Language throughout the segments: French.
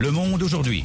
Le Monde aujourd'hui.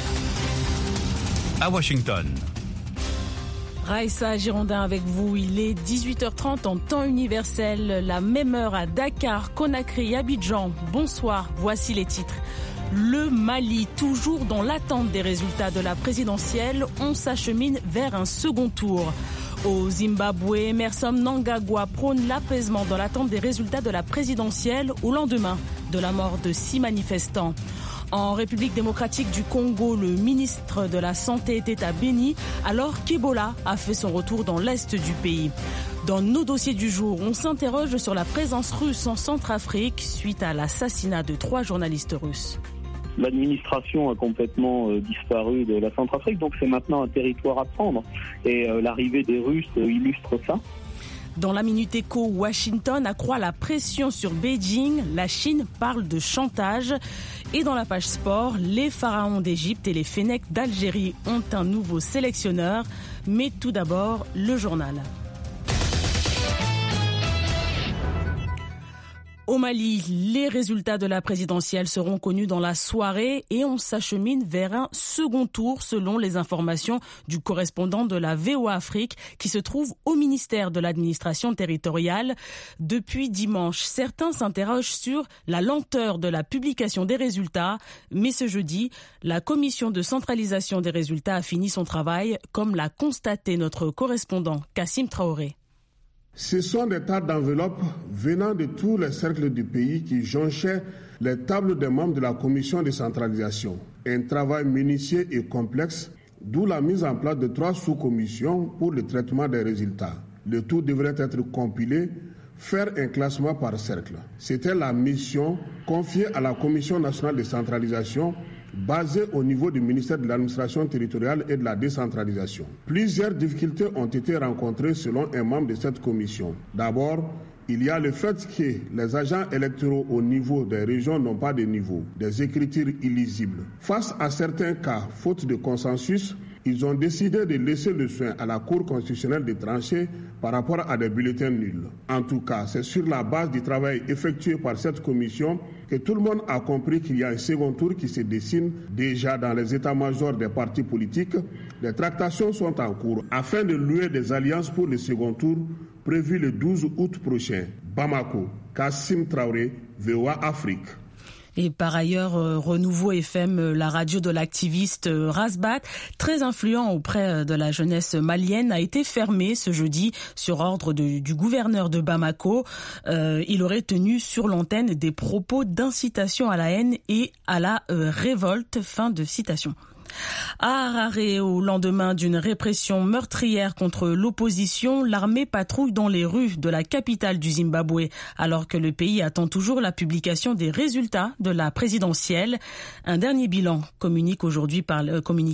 À Washington. Raïssa Girondin avec vous, il est 18h30 en temps universel, la même heure à Dakar, Conakry, Abidjan. Bonsoir, voici les titres. Le Mali, toujours dans l'attente des résultats de la présidentielle, on s'achemine vers un second tour. Au Zimbabwe, Emmerson Mnangagwa prône l'apaisement dans l'attente des résultats de la présidentielle au lendemain de la mort de 6 manifestants. En République démocratique du Congo, le ministre de la Santé était à Beni alors qu'Ebola a fait son retour dans l'est du pays. Dans nos dossiers du jour, on s'interroge sur la présence russe en Centrafrique suite à l'assassinat de 3 journalistes russes. L'administration a complètement disparu de la Centrafrique, donc c'est maintenant un territoire à prendre. Et l'arrivée des Russes illustre ça. Dans la Minute Éco, Washington accroît la pression sur Beijing. La Chine parle de chantage. Et dans la page sport, les pharaons d'Égypte et les Fennecs d'Algérie ont un nouveau sélectionneur. Mais tout d'abord, le journal. Au Mali, les résultats de la présidentielle seront connus dans la soirée et on s'achemine vers un second tour selon les informations du correspondant de la VOA Afrique qui se trouve au ministère de l'administration territoriale. Depuis dimanche, certains s'interrogent sur la lenteur de la publication des résultats, mais ce jeudi, la commission de centralisation des résultats a fini son travail, comme l'a constaté notre correspondant Kassim Traoré. Ce sont des tas d'enveloppes venant de tous les cercles du pays qui jonchaient les tables des membres de la commission de centralisation. Un travail minutieux et complexe, d'où la mise en place de 3 sous-commissions pour le traitement des résultats. Le tout devrait être compilé, faire un classement par cercle. C'était la mission confiée à la Commission nationale de centralisation basée au niveau du ministère de l'administration territoriale et de la décentralisation. Plusieurs difficultés ont été rencontrées selon un membre de cette commission. D'abord, il y a le fait que les agents électoraux au niveau des régions n'ont pas de niveau, des écritures illisibles. Face à certains cas, faute de consensus, ils ont décidé de laisser le soin à la Cour constitutionnelle de trancher par rapport à des bulletins nuls. En tout cas, c'est sur la base du travail effectué par cette commission que tout le monde a compris qu'il y a un second tour qui se dessine déjà dans les états-majors des partis politiques. Les tractations sont en cours afin de nouer des alliances pour le second tour prévu le 12 août prochain. Bamako, Kassim Traoré, VOA Afrique. Et par ailleurs, Renouveau FM, la radio de l'activiste Rasbat, très influent auprès de la jeunesse malienne, a été fermé ce jeudi sur ordre du gouverneur de Bamako. Il aurait tenu sur l'antenne des propos d'incitation à la haine et à la révolte. Fin de citation. À Harare, au lendemain d'une répression meurtrière contre l'opposition, l'armée patrouille dans les rues de la capitale du Zimbabwe, alors que le pays attend toujours la publication des résultats de la présidentielle. Un dernier bilan communiqué aujourd'hui par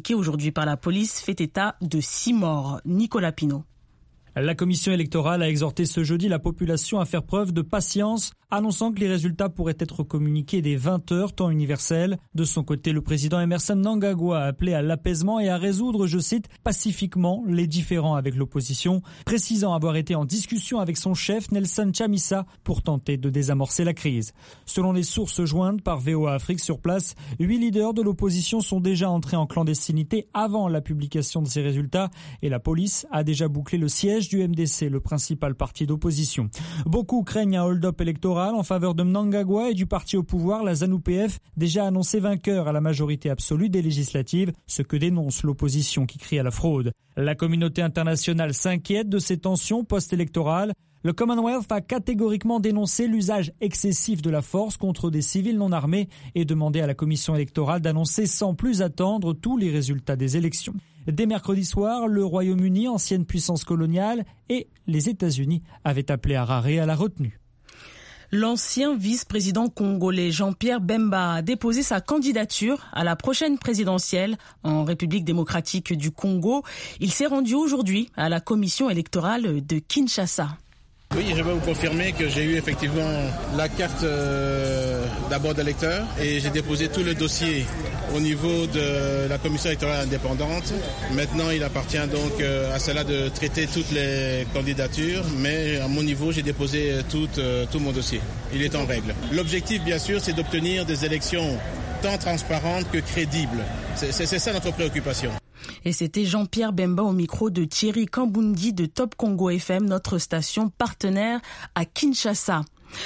la police fait état de 6 morts. Nicolas Pinault. La commission électorale a exhorté ce jeudi la population à faire preuve de patience, annonçant que les résultats pourraient être communiqués dès 20h, temps universel. De son côté, le président Emmerson Mnangagwa a appelé à l'apaisement et à résoudre, je cite, pacifiquement les différends avec l'opposition, précisant avoir été en discussion avec son chef Nelson Chamisa pour tenter de désamorcer la crise. Selon les sources jointes par VOA Afrique sur place, 8 leaders de l'opposition sont déjà entrés en clandestinité avant la publication de ces résultats et la police a déjà bouclé le siège du MDC, le principal parti d'opposition. Beaucoup craignent un hold-up électoral en faveur de Mnangagwa et du parti au pouvoir, la ZANU-PF, déjà annoncé vainqueur à la majorité absolue des législatives, ce que dénonce l'opposition qui crie à la fraude. La communauté internationale s'inquiète de ces tensions post-électorales. Le Commonwealth a catégoriquement dénoncé l'usage excessif de la force contre des civils non armés et demandé à la commission électorale d'annoncer sans plus attendre tous les résultats des élections. Dès mercredi soir, le Royaume-Uni, ancienne puissance coloniale, et les États-Unis avaient appelé Harare à la retenue. L'ancien vice-président congolais Jean-Pierre Bemba a déposé sa candidature à la prochaine présidentielle en République démocratique du Congo. Il s'est rendu aujourd'hui à la commission électorale de Kinshasa. Oui, je vais vous confirmer que j'ai eu effectivement la carte d'abord d'électeur et j'ai déposé tout le dossier au niveau de la commission électorale indépendante. Maintenant, il appartient donc à cela de traiter toutes les candidatures, mais à mon niveau, j'ai déposé tout mon dossier. Il est en règle. L'objectif, bien sûr, c'est d'obtenir des élections tant transparente que crédible. C'est ça notre préoccupation. Et c'était Jean-Pierre Bemba au micro de Thierry Kambundi de Top Congo FM, notre station partenaire à Kinshasa.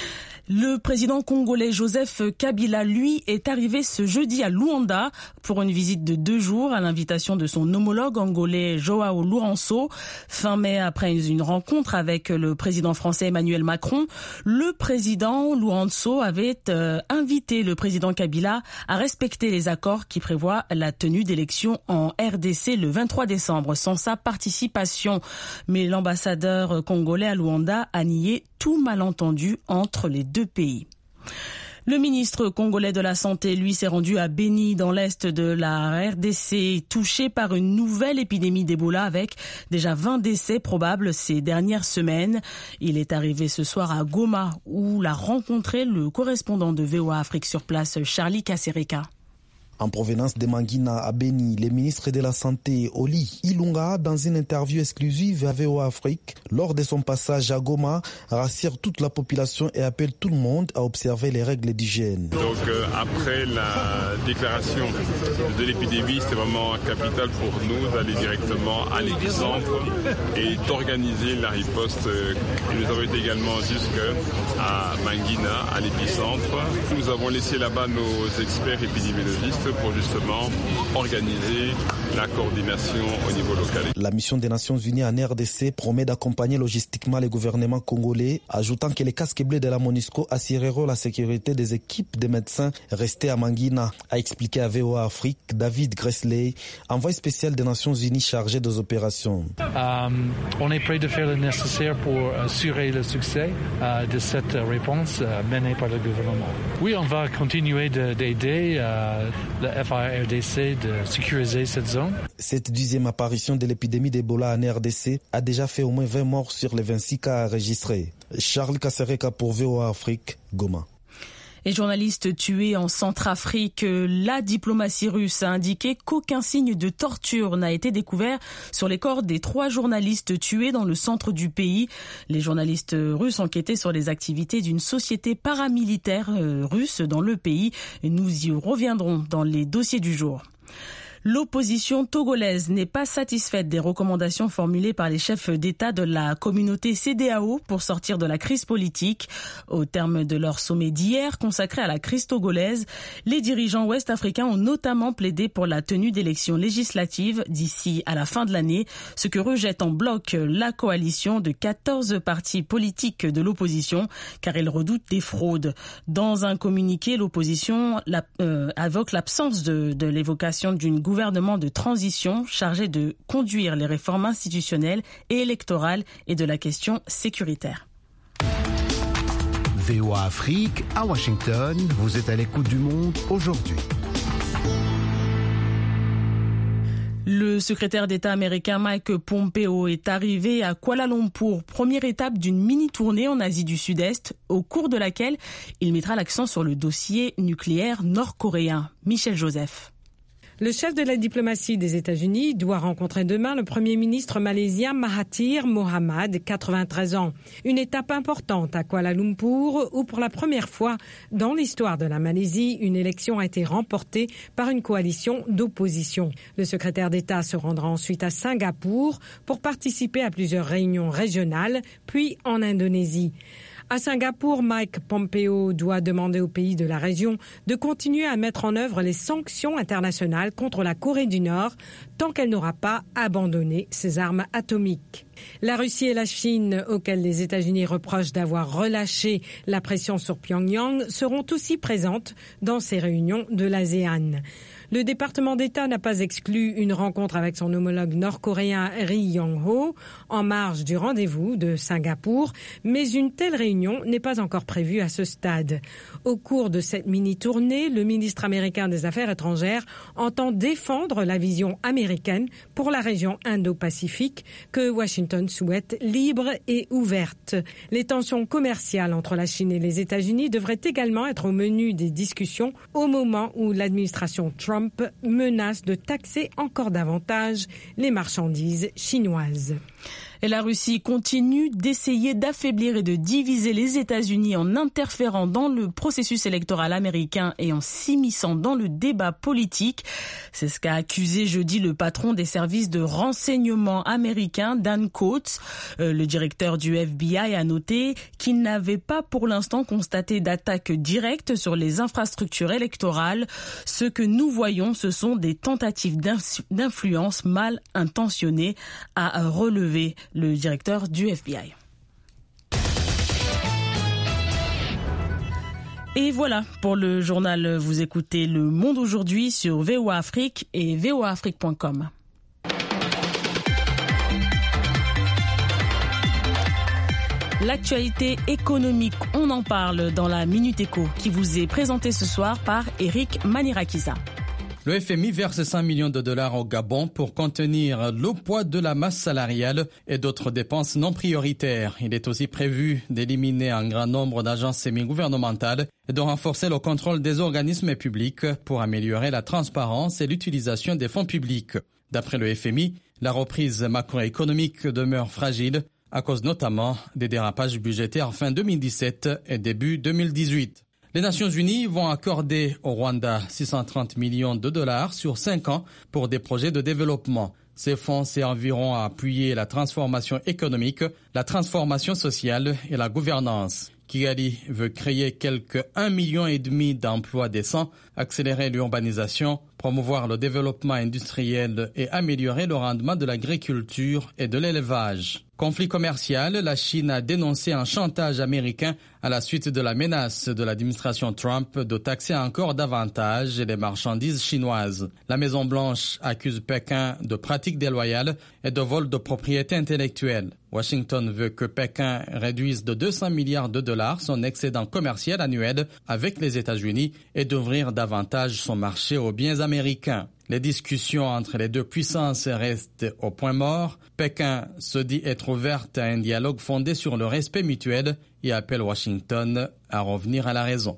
Le président congolais Joseph Kabila, lui, est arrivé ce jeudi à Luanda pour une visite de 2 jours à l'invitation de son homologue angolais Joao Lourenço. Fin mai, après une rencontre avec le président français Emmanuel Macron, le président Lourenço avait invité le président Kabila à respecter les accords qui prévoient la tenue d'élections en RDC le 23 décembre sans sa participation. Mais l'ambassadeur congolais à Luanda a nié tout malentendu entre les 2 pays. Le ministre congolais de la Santé, lui, s'est rendu à Beni, dans l'est de la RDC, touché par une nouvelle épidémie d'Ebola avec déjà 20 décès probables ces dernières semaines. Il est arrivé ce soir à Goma, où l'a rencontré le correspondant de VOA Afrique sur place, Charlie Kasereka. En provenance de Mangina à Beni, le ministre de la Santé, Oli Ilunga, dans une interview exclusive à VOA Afrique, lors de son passage à Goma, rassure toute la population et appelle tout le monde à observer les règles d'hygiène. Donc après la déclaration de l'épidémie, c'était vraiment capital pour nous d'aller directement à l'épicentre et d'organiser la riposte. Nous avons été également jusqu'à Mangina, à l'épicentre. Nous avons laissé là-bas nos experts épidémiologistes pour justement organiser la coordination au niveau local. La mission des Nations Unies en RDC promet d'accompagner logistiquement le gouvernement congolais, ajoutant que les casques bleus de la MONUSCO assureront la sécurité des équipes de médecins restés à Mangina, a expliqué à VOA Afrique David Gressley, envoyé spécial des Nations Unies chargé des opérations. On est prêt de faire le nécessaire pour assurer le succès de cette réponse menée par le gouvernement. Oui, on va continuer d'aider la FARDC de sécuriser cette zone. Cette 10e apparition de l'épidémie d'Ebola en RDC a déjà fait au moins 20 morts sur les 26 cas enregistrés. Charles Kasereka pour VOA Afrique, Goma. Et journaliste tué en Centrafrique, la diplomatie russe a indiqué qu'aucun signe de torture n'a été découvert sur les corps des 3 journalistes tués dans le centre du pays. Les journalistes russes enquêtaient sur les activités d'une société paramilitaire russe dans le pays. Et nous y reviendrons dans les dossiers du jour. L'opposition togolaise n'est pas satisfaite des recommandations formulées par les chefs d'État de la communauté CEDEAO pour sortir de la crise politique. Au terme de leur sommet d'hier consacré à la crise togolaise, les dirigeants ouest-africains ont notamment plaidé pour la tenue d'élections législatives d'ici à la fin de l'année, ce que rejette en bloc la coalition de 14 partis politiques de l'opposition, car ils redoutent des fraudes. Dans un communiqué, l'opposition invoque l'absence de l'évocation d'une gouvernement de transition chargé de conduire les réformes institutionnelles et électorales et de la question sécuritaire. VOA Afrique à Washington, vous êtes à l'écoute du monde aujourd'hui. Le secrétaire d'État américain Mike Pompeo est arrivé à Kuala Lumpur, première étape d'une mini-tournée en Asie du Sud-Est, au cours de laquelle il mettra l'accent sur le dossier nucléaire nord-coréen. Michel Joseph. Le chef de la diplomatie des États-Unis doit rencontrer demain le Premier ministre malaisien Mahathir Mohamad, 93 ans. Une étape importante à Kuala Lumpur où pour la première fois dans l'histoire de la Malaisie, une élection a été remportée par une coalition d'opposition. Le secrétaire d'État se rendra ensuite à Singapour pour participer à plusieurs réunions régionales, puis en Indonésie. À Singapour, Mike Pompeo doit demander aux pays de la région de continuer à mettre en œuvre les sanctions internationales contre la Corée du Nord tant qu'elle n'aura pas abandonné ses armes atomiques. La Russie et la Chine, auxquelles les États-Unis reprochent d'avoir relâché la pression sur Pyongyang, seront aussi présentes dans ces réunions de l'ASEAN. Le département d'État n'a pas exclu une rencontre avec son homologue nord-coréen Ri Yong-ho en marge du rendez-vous de Singapour, mais une telle réunion n'est pas encore prévue à ce stade. Au cours de cette mini-tournée, le ministre américain des Affaires étrangères entend défendre la vision américaine pour la région Indo-Pacifique que Washington souhaite libre et ouverte. Les tensions commerciales entre la Chine et les États-Unis devraient également être au menu des discussions au moment où l'administration Trump menace de taxer encore davantage les marchandises chinoises. Et la Russie continue d'essayer d'affaiblir et de diviser les États-Unis en interférant dans le processus électoral américain et en s'immisçant dans le débat politique. C'est ce qu'a accusé jeudi le patron des services de renseignement américain, Dan Coats. Le directeur du FBI a noté qu'il n'avait pas pour l'instant constaté d'attaque directe sur les infrastructures électorales. Ce que nous voyons, ce sont des tentatives d'influence mal intentionnées, a relevé le directeur du FBI. Et voilà, pour le journal, vous écoutez Le Monde aujourd'hui sur VOA Afrique et voaafrique.com. L'actualité économique, on en parle dans la Minute Éco qui vous est présentée ce soir par Eric Manirakisa. Le FMI verse 100 millions de dollars au Gabon pour contenir le poids de la masse salariale et d'autres dépenses non prioritaires. Il est aussi prévu d'éliminer un grand nombre d'agences semi-gouvernementales et de renforcer le contrôle des organismes publics pour améliorer la transparence et l'utilisation des fonds publics. D'après le FMI, la reprise macroéconomique demeure fragile à cause notamment des dérapages budgétaires fin 2017 et début 2018. Les Nations Unies vont accorder au Rwanda 630 millions de dollars sur 5 ans pour des projets de développement. Ces fonds serviront à appuyer la transformation économique, la transformation sociale et la gouvernance. Kigali veut créer quelques 1,5 million d'emplois décents, accélérer l'urbanisation, promouvoir le développement industriel et améliorer le rendement de l'agriculture et de l'élevage. Conflit commercial, la Chine a dénoncé un chantage américain à la suite de la menace de l'administration Trump de taxer encore davantage les marchandises chinoises. La Maison-Blanche accuse Pékin de pratiques déloyales et de vol de propriété intellectuelle. Washington veut que Pékin réduise de 200 milliards de dollars son excédent commercial annuel avec les États-Unis et d'ouvrir davantage son marché aux biens américains. Les discussions entre les deux puissances restent au point mort. Pékin se dit être ouverte à un dialogue fondé sur le respect mutuel et appelle Washington à revenir à la raison.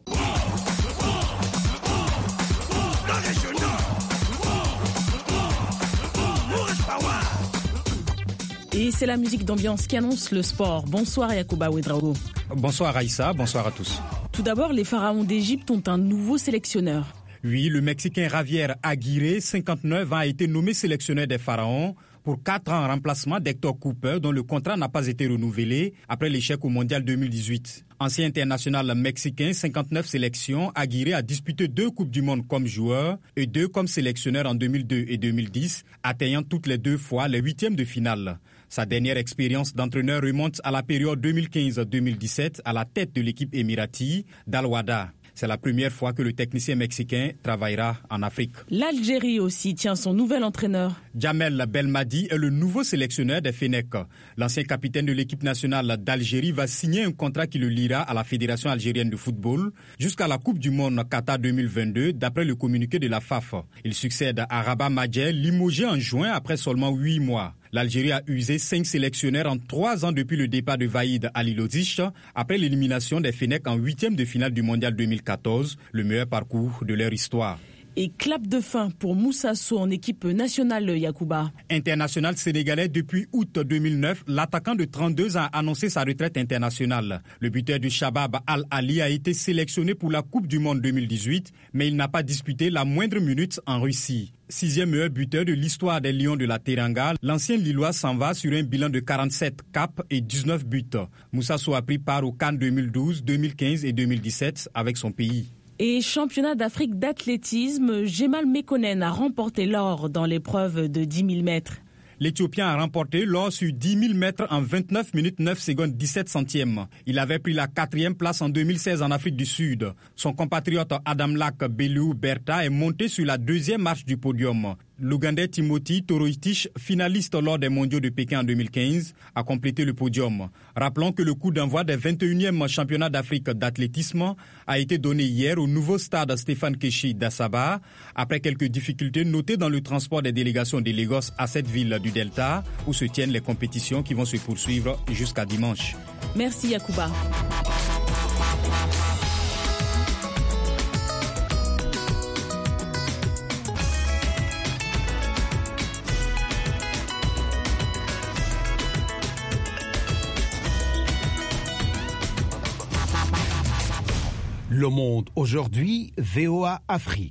Et c'est la musique d'ambiance qui annonce le sport. Bonsoir Yacouba Ouedraogo. Bonsoir Aïssa, bonsoir à tous. Tout d'abord, les Pharaons d'Égypte ont un nouveau sélectionneur. Oui, le Mexicain Javier Aguirre, 59 ans, a été nommé sélectionneur des Pharaons pour 4 ans en remplacement d'Hector Cooper, dont le contrat n'a pas été renouvelé après l'échec au Mondial 2018. Ancien international mexicain, 59 sélections, Aguirre a disputé 2 Coupes du Monde comme joueur et 2 comme sélectionneur en 2002 et 2010, atteignant toutes les 2 fois les 8e de finale. Sa dernière expérience d'entraîneur remonte à la période 2015-2017 à la tête de l'équipe émirati d'Al Wahda. C'est la première fois que le technicien mexicain travaillera en Afrique. L'Algérie aussi tient son nouvel entraîneur. Jamel Belmadi est le nouveau sélectionneur des Fennecs. L'ancien capitaine de l'équipe nationale d'Algérie va signer un contrat qui le liera à la Fédération algérienne de football jusqu'à la Coupe du Monde Qatar 2022, d'après le communiqué de la FAF. Il succède à Rabat Madjer, limogé en juin après seulement 8 mois. L'Algérie a usé 5 sélectionneurs en 3 ans depuis le départ de Vaïd Halilovic après l'élimination des Fennecs en 8e de finale du Mondial 2014, le meilleur parcours de leur histoire. Et clap de fin pour Moussa Sow en équipe nationale, Yacouba. International sénégalais depuis août 2009, l'attaquant de 32 ans a annoncé sa retraite internationale. Le buteur du Shabab Al-Ali a été sélectionné pour la Coupe du Monde 2018, mais il n'a pas disputé la moindre minute en Russie. 6e meilleur buteur de l'histoire des Lions de la Teranga, l'ancien Lillois s'en va sur un bilan de 47 caps et 19 buts. Moussa Sow a pris part aux CAN 2012, 2015 et 2017 avec son pays. Et championnat d'Afrique d'athlétisme, Jemal Mekonnen a remporté l'or dans l'épreuve de 10 000 mètres. L'Éthiopien a remporté l'or sur 10 000 mètres en 29 minutes 9 secondes 17 centièmes. Il avait pris la 4e place en 2016 en Afrique du Sud. Son compatriote Adamlak Belou Berta est monté sur la 2e marche du podium. L'Ougandais Timothy Toroitich, finaliste lors des mondiaux de Pékin en 2015, a complété le podium. Rappelons que le coup d'envoi des 21e championnats d'Afrique d'athlétisme a été donné hier au nouveau stade Stéphane Keshi d'Assaba, après quelques difficultés notées dans le transport des délégations de Lagos à cette ville du Delta, où se tiennent les compétitions qui vont se poursuivre jusqu'à dimanche. Merci Yacouba. Le Monde aujourd'hui, VOA Afrique.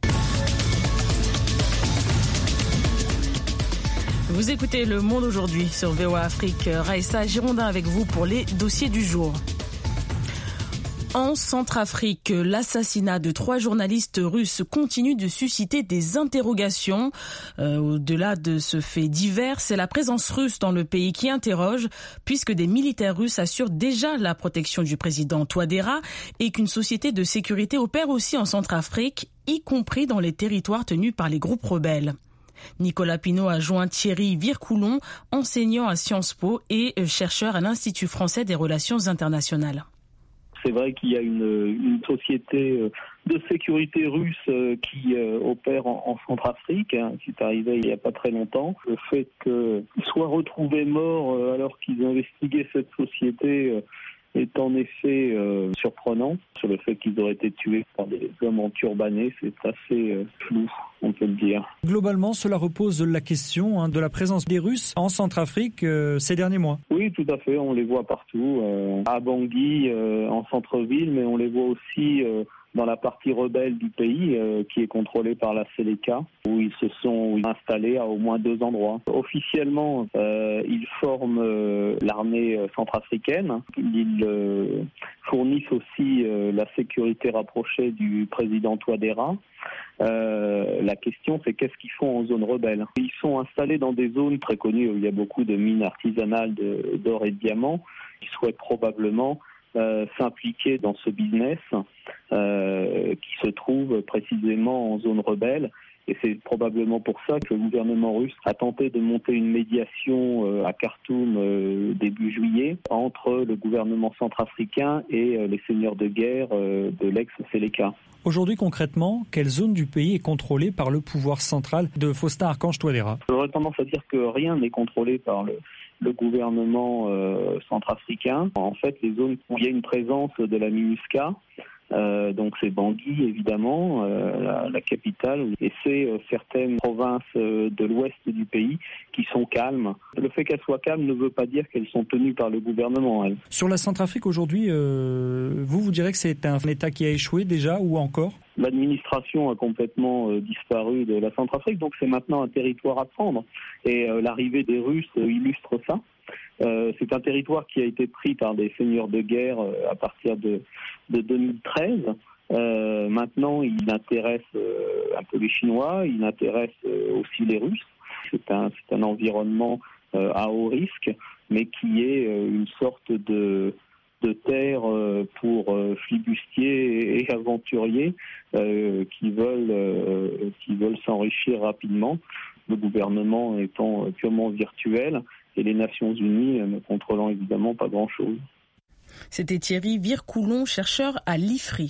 Vous écoutez Le Monde aujourd'hui sur VOA Afrique. Raïssa Girondin avec vous pour les dossiers du jour. En Centrafrique, l'assassinat de 3 journalistes russes continue de susciter des interrogations. Au-delà de ce fait divers, c'est la présence russe dans le pays qui interroge, puisque des militaires russes assurent déjà la protection du président Touadéra et qu'une société de sécurité opère aussi en Centrafrique, y compris dans les territoires tenus par les groupes rebelles. Nicolas Pinault a joint Thierry Vircoulon, enseignant à Sciences Po et chercheur à l'Institut français des relations internationales. C'est vrai qu'il y a une société de sécurité russe qui opère en Centrafrique, qui est arrivée il n'y a pas très longtemps. Le fait qu'ils soient retrouvés morts alors qu'ils investiguaient cette société est en effet surprenant. Sur le fait qu'ils auraient été tués par des hommes enturbanés, c'est assez flou, on peut le dire. Globalement, cela repose la question de la présence des Russes en Centrafrique ces derniers mois. Oui, tout à fait, on les voit partout, à Bangui, en centre-ville, mais on les voit aussi dans la partie rebelle du pays, qui est contrôlée par la Séléka, où ils se sont installés à au moins 2 endroits. Officiellement, ils forment l'armée centrafricaine. Ils fournissent aussi la sécurité rapprochée du président Touadéra. La question, c'est qu'est-ce qu'ils font en zone rebelle. Ils sont installés dans des zones très connues où il y a beaucoup de mines artisanales d'or et de diamants. Ils souhaitent probablement s'impliquer dans ce business qui se trouve précisément en zone rebelle. Et c'est probablement pour ça que le gouvernement russe a tenté de monter une médiation à Khartoum début juillet entre le gouvernement centrafricain et les seigneurs de guerre de l'ex-Séléka. Aujourd'hui, concrètement, quelle zone du pays est contrôlée par le pouvoir central de Faustin Archange Touadéra ? J'aurais tendance à dire que rien n'est contrôlé par le gouvernement centrafricain. En fait, les zones où il y a une présence de la MINUSCA, donc c'est Bangui évidemment, la capitale, et c'est certaines provinces de l'ouest du pays qui sont calmes. Le fait qu'elles soient calmes ne veut pas dire qu'elles sont tenues par le gouvernement, elles. Sur la Centrafrique aujourd'hui, vous direz que c'est un État qui a échoué déjà ou encore ? L'administration a complètement disparu de la Centrafrique, donc c'est maintenant un territoire à prendre. Et l'arrivée des Russes illustre ça. C'est un territoire qui a été pris par des seigneurs de guerre à partir de 2013. Maintenant, il intéresse un peu les Chinois, il intéresse aussi les Russes. C'est un environnement à haut risque, mais qui est une sorte de terre pour flibustiers et aventuriers qui veulent s'enrichir rapidement, le gouvernement étant purement virtuel et les Nations Unies ne contrôlant évidemment pas grand-chose. C'était Thierry Vircoulon, chercheur à l'IFRI.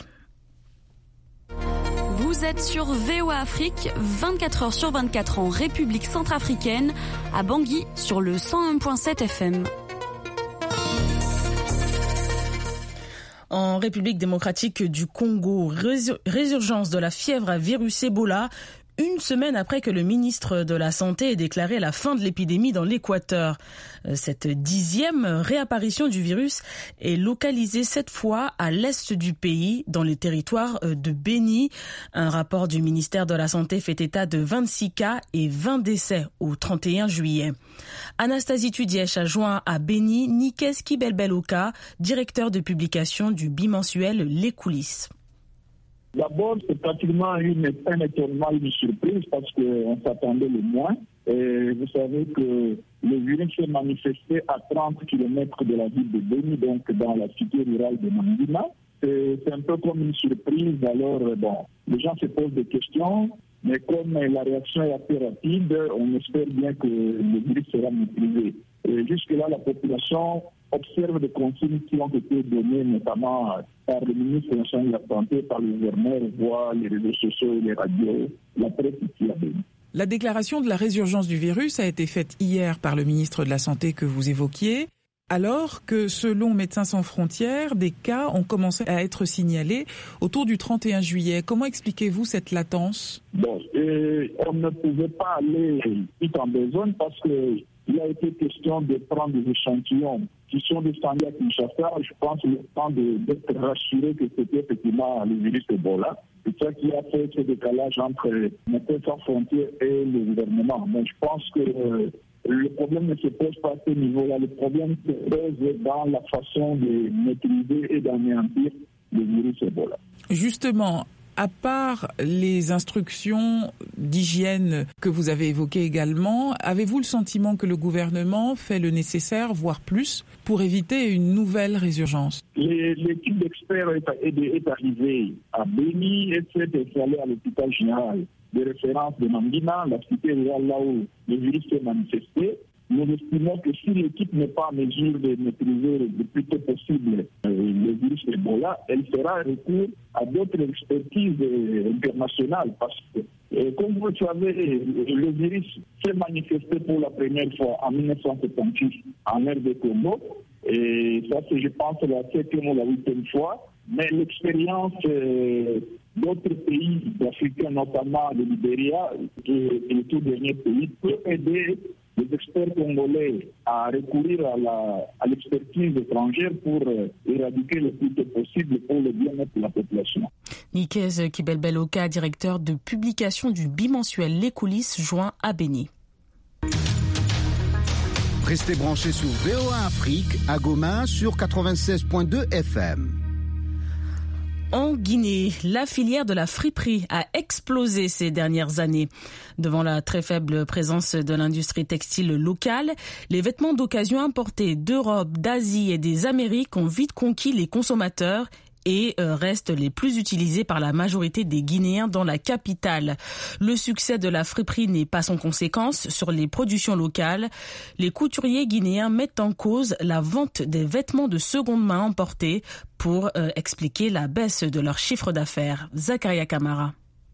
Vous êtes sur VOA Afrique, 24 heures sur 24 en République centrafricaine, à Bangui sur le 101.7 FM. En République démocratique du Congo, résurgence de la fièvre à virus Ebola, une semaine après que le ministre de la Santé ait déclaré la fin de l'épidémie dans l'Équateur. Cette 10e réapparition du virus est localisée cette fois à l'est du pays, dans les territoires de Béni. Un rapport du ministère de la Santé fait état de 26 cas et 20 décès au 31 juillet. Anastasie Tudièche a joint à Béni Nikes Kibelbeloka, directeur de publication du bimensuel Les Coulisses. D'abord, c'est pratiquement un étonnement, une surprise, parce qu'on s'attendait le moins. Et vous savez que le virus s'est manifesté à 30 km de la ville de Béni, donc dans la cité rurale de Mangina. C'est un peu comme une surprise. Alors, les gens se posent des questions, mais comme la réaction est assez rapide, on espère bien que le virus sera maîtrisé. Et jusque-là, la population observe des consignes qui ont été données notamment par le ministre de la Santé, par le gouverneur, voire les réseaux sociaux, les radios, la presse ici à Béni. La déclaration de la résurgence du virus a été faite hier par le ministre de la Santé que vous évoquiez, alors que selon Médecins sans frontières, des cas ont commencé à être signalés autour du 31 juillet. Comment expliquez-vous cette latence ? On ne pouvait pas aller vite en besoin parce que il a été question de prendre des échantillons qui sont descendus à Kinshasa. Je pense le temps d'être rassuré que c'était effectivement le virus Ebola. C'est ça qui a fait ce décalage entre Médecins Sans Frontières et le gouvernement. Mais je pense que le problème ne se pose pas à ce niveau-là. Le problème se pose dans la façon de maîtriser et d'anéantir le virus Ebola. Justement, à part les instructions d'hygiène que vous avez évoquées également, avez-vous le sentiment que le gouvernement fait le nécessaire, voire plus, pour éviter une nouvelle résurgence? L'équipe d'experts est arrivée à Béni et s'est installée à l'hôpital général de référence de Mangina, la cité rurale là où le virus s'est manifesté. Nous estimons que si l'équipe n'est pas en mesure de maîtriser le plus tôt possible le virus Ebola, elle fera recours à d'autres expertises internationales. Parce que, comme vous le savez, le virus s'est manifesté pour la première fois en 1978 en RD Congo. Et ça, c'est, je pense, la 7e ou la 8e fois. Mais l'expérience d'autres pays africains, notamment le Libéria, qui est le tout dernier pays, peut aider les experts congolais à recourir à l'expertise étrangère pour éradiquer le plus tôt possible pour le bien-être de la population. Nikez Kibelbeloka, directeur de publication du bimensuel Les Coulisses, joint à Béni. Restez branchés sur VOA Afrique à Goma sur 96.2 FM. En Guinée, la filière de la friperie a explosé ces dernières années. Devant la très faible présence de l'industrie textile locale, les vêtements d'occasion importés d'Europe, d'Asie et des Amériques ont vite conquis les consommateurs et restent les plus utilisés par la majorité des Guinéens dans la capitale. Le succès de la friperie n'est pas sans conséquence sur les productions locales. Les couturiers guinéens mettent en cause la vente des vêtements de seconde main importés pour expliquer la baisse de leur chiffre d'affaires. Zakaria Kamara.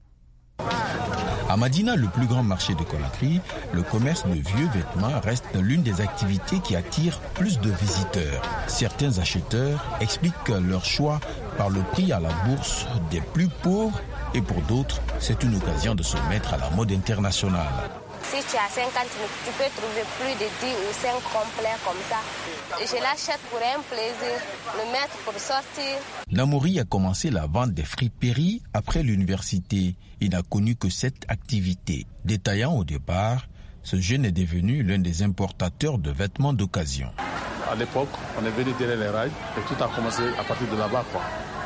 À Madina, le plus grand marché de Conakry, le commerce de vieux vêtements reste l'une des activités qui attire plus de visiteurs. Certains acheteurs expliquent leur choix par le prix à la bourse des plus pauvres et pour d'autres, c'est une occasion de se mettre à la mode internationale. Si tu as 50 000, tu peux trouver plus de 10 ou 5 complets comme ça. Je l'achète pour un plaisir, le mettre pour sortir. Namouri a commencé la vente des friperies après l'université. Il n'a connu que cette activité. Détaillant au départ, ce jeune est devenu l'un des importateurs de vêtements d'occasion. À l'époque, on est venu derrière les rails et tout a commencé à partir de là-bas, quoi.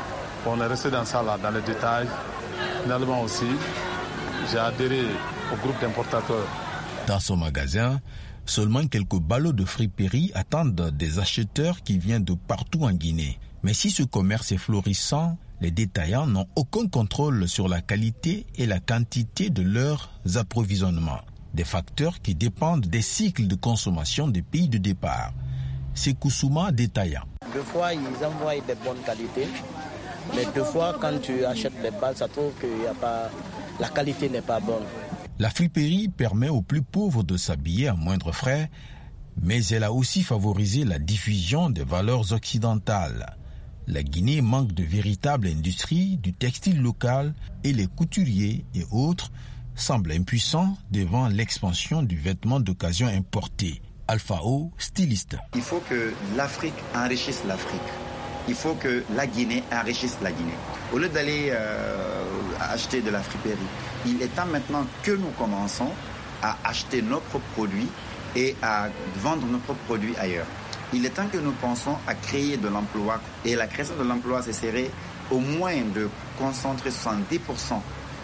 On est resté dans ça, là, dans les détails. Finalement aussi, j'ai adhéré au groupe d'importateurs. Dans son magasin, seulement quelques ballots de friperie attendent des acheteurs qui viennent de partout en Guinée. Mais si ce commerce est florissant, les détaillants n'ont aucun contrôle sur la qualité et la quantité de leurs approvisionnements. Des facteurs qui dépendent des cycles de consommation des pays de départ. C'est Koussouma détaillant. Deux fois, ils envoient de bonnes qualités. Mais deux fois, quand tu achètes les balles, ça trouve que la qualité n'est pas bonne. La friperie permet aux plus pauvres de s'habiller à moindre frais, mais elle a aussi favorisé la diffusion des valeurs occidentales. La Guinée manque de véritables industries du textile local et les couturiers et autres semblent impuissants devant l'expansion du vêtement d'occasion importé. Alpha O, styliste. Il faut que l'Afrique enrichisse l'Afrique. Il faut que la Guinée enrichisse la Guinée. Au lieu d'aller acheter de la friperie, il est temps maintenant que nous commençons à acheter nos propres produits et à vendre nos propres produits ailleurs. Il est temps que nous pensions à créer de l'emploi. Et la création de l'emploi, ce serait au moins de concentrer 70%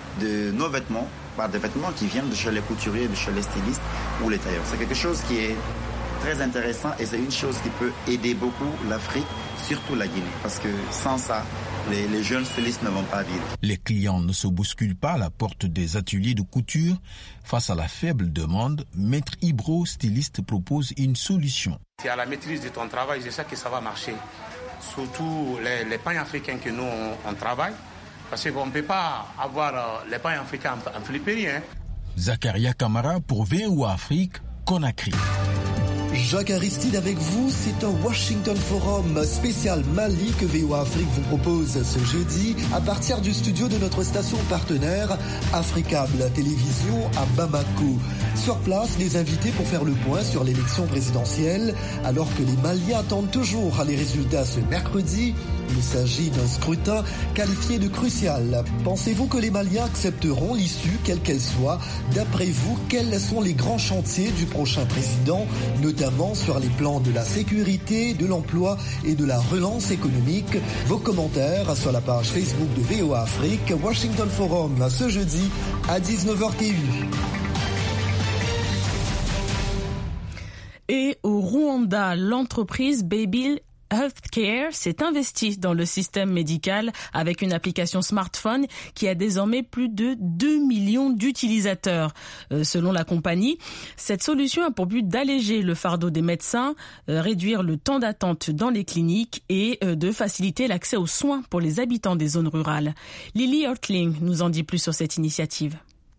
de nos vêtements par des vêtements qui viennent de chez les couturiers, de chez les stylistes ou les tailleurs. C'est quelque chose qui est très intéressant et c'est une chose qui peut aider beaucoup l'Afrique, surtout la Guinée. Parce que sans ça, les jeunes stylistes ne vont pas vivre. Les clients ne se bousculent pas à la porte des ateliers de couture. Face à la faible demande, Maître Ibro, styliste, propose une solution. Tu as la maîtrise de ton travail, je sais que ça va marcher. Surtout les pains africains que nous on travaille. Parce qu'on ne peut pas avoir les pains africains en friperie. Zakaria Kamara pour VOA Afrique, Conakry. Jacques Aristide avec vous, c'est un Washington Forum spécial Mali que VOA Afrique vous propose ce jeudi à partir du studio de notre station partenaire Africable Télévision à Bamako. Sur place, les invités pour faire le point sur l'élection présidentielle alors que les Maliens attendent toujours les résultats ce mercredi. Il s'agit d'un scrutin qualifié de crucial. Pensez-vous que les Maliens accepteront l'issue, quelle qu'elle soit? D'après vous, quels sont les grands chantiers du prochain président, notamment sur les plans de la sécurité, de l'emploi et de la relance économique? Vos commentaires sur la page Facebook de VOA Afrique, Washington Forum, ce jeudi à 19h TU. Et au Rwanda, l'entreprise Babyl Healthcare s'est investie dans le système médical avec une application smartphone qui a désormais plus de 2 millions d'utilisateurs. Selon la compagnie, cette solution a pour but d'alléger le fardeau des médecins, réduire le temps d'attente dans les cliniques et de faciliter l'accès aux soins pour les habitants des zones rurales. Lily Hortling nous en dit plus sur cette initiative.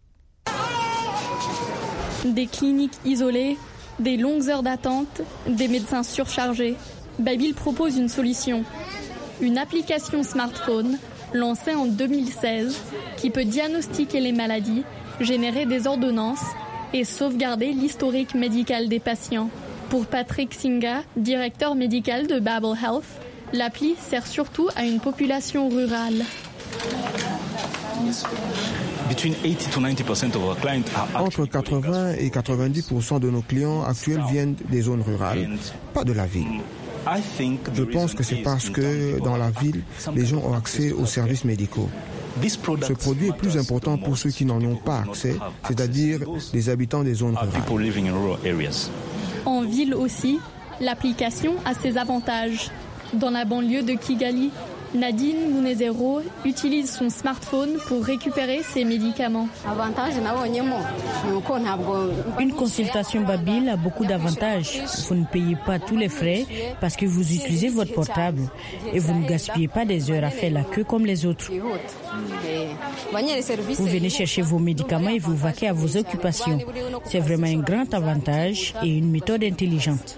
Des cliniques isolées, des longues heures d'attente, des médecins surchargés. Babyl propose une solution, une application smartphone lancée en 2016 qui peut diagnostiquer les maladies, générer des ordonnances et sauvegarder l'historique médical des patients. Pour Patrick Singa, directeur médical de Babel Health, l'appli sert surtout à une population rurale. Entre 80 et 90% de nos clients actuels viennent des zones rurales, pas de la ville. Je pense que c'est parce que dans la ville, les gens ont accès aux services médicaux. Ce produit est plus important pour ceux qui n'en ont pas accès, c'est-à-dire les habitants des zones rurales. En ville aussi, l'application a ses avantages. Dans la banlieue de Kigali, Nadine Munezero utilise son smartphone pour récupérer ses médicaments. Une consultation Babyl a beaucoup d'avantages. Vous ne payez pas tous les frais parce que vous utilisez votre portable et vous ne gaspillez pas des heures à faire la queue comme les autres. Vous venez chercher vos médicaments et vous vaquez à vos occupations. C'est vraiment un grand avantage et une méthode intelligente.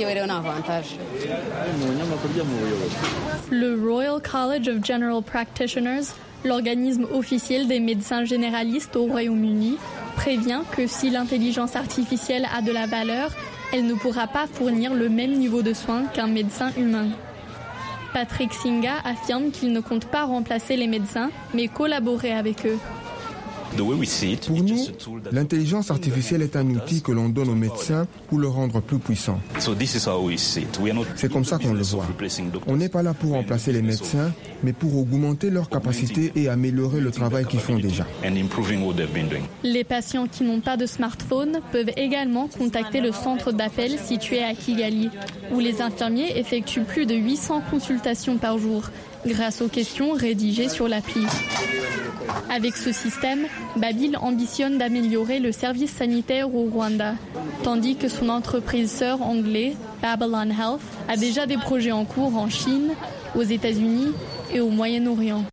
Le Royal College of General Practitioners, l'organisme officiel des médecins généralistes au Royaume-Uni, prévient que si l'intelligence artificielle a de la valeur, elle ne pourra pas fournir le même niveau de soins qu'un médecin humain. Patrick Singa affirme qu'il ne compte pas remplacer les médecins, mais collaborer avec eux. Pour nous, l'intelligence artificielle est un outil que l'on donne aux médecins pour le rendre plus puissant. C'est comme ça qu'on le voit. On n'est pas là pour remplacer les médecins, mais pour augmenter leurs capacités et améliorer le travail qu'ils font déjà. Les patients qui n'ont pas de smartphone peuvent également contacter le centre d'appel situé à Kigali, où les infirmiers effectuent plus de 800 consultations par jour, grâce aux questions rédigées sur l'appli. Avec ce système, Babyl ambitionne d'améliorer le service sanitaire au Rwanda, tandis que son entreprise sœur anglaise, Babylon Health, a déjà des projets en cours en Chine, aux États-Unis et au Moyen-Orient.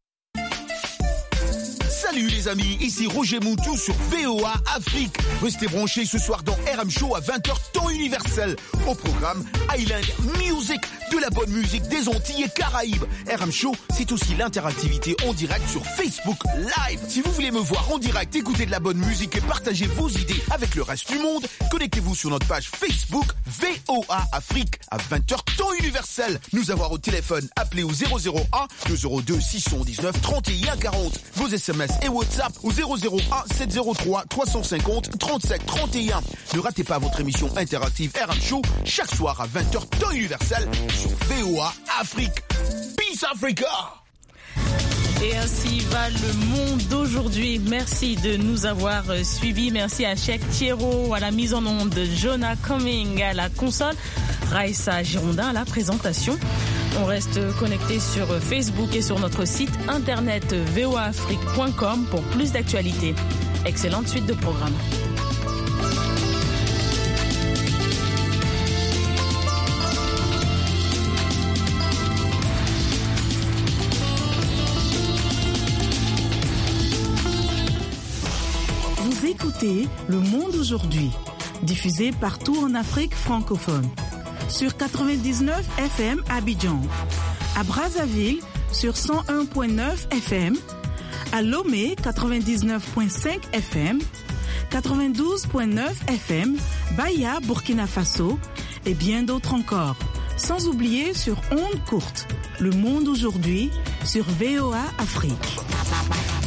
Salut les amis, ici Roger Moutou sur VOA Afrique. Restez branchés ce soir dans RM Show à 20h temps universel. Au programme Island Music, de la bonne musique des Antilles et Caraïbes. RM Show, c'est aussi l'interactivité en direct sur Facebook Live. Si vous voulez me voir en direct, écouter de la bonne musique et partager vos idées avec le reste du monde, connectez-vous sur notre page Facebook VOA Afrique à 20h temps universel. Nous avoir au téléphone, appelez au 001 202 619 31 40. Vos SMS et WhatsApp au 001 703 350 37 31. Ne ratez pas votre émission interactive RM Show chaque soir à 20h temps universel sur VOA Afrique. Peace Africa! Et ainsi va le monde d'aujourd'hui. Merci de nous avoir suivis. Merci à Cheikh Thierro, à la mise en onde, Jonah Cumming à la console, Raissa Girondin à la présentation. On reste connecté sur Facebook et sur notre site internet voaafrique.com pour plus d'actualités. Excellente suite de programmes. Vous écoutez Le Monde aujourd'hui. diffusée partout en Afrique francophone. Sur 99 FM à Abidjan, à Brazzaville sur 101.9 FM, à Lomé 99.5 FM, 92.9 FM, Baya, Burkina Faso et bien d'autres encore. Sans oublier sur ondes courtes, Le Monde aujourd'hui sur VOA Afrique.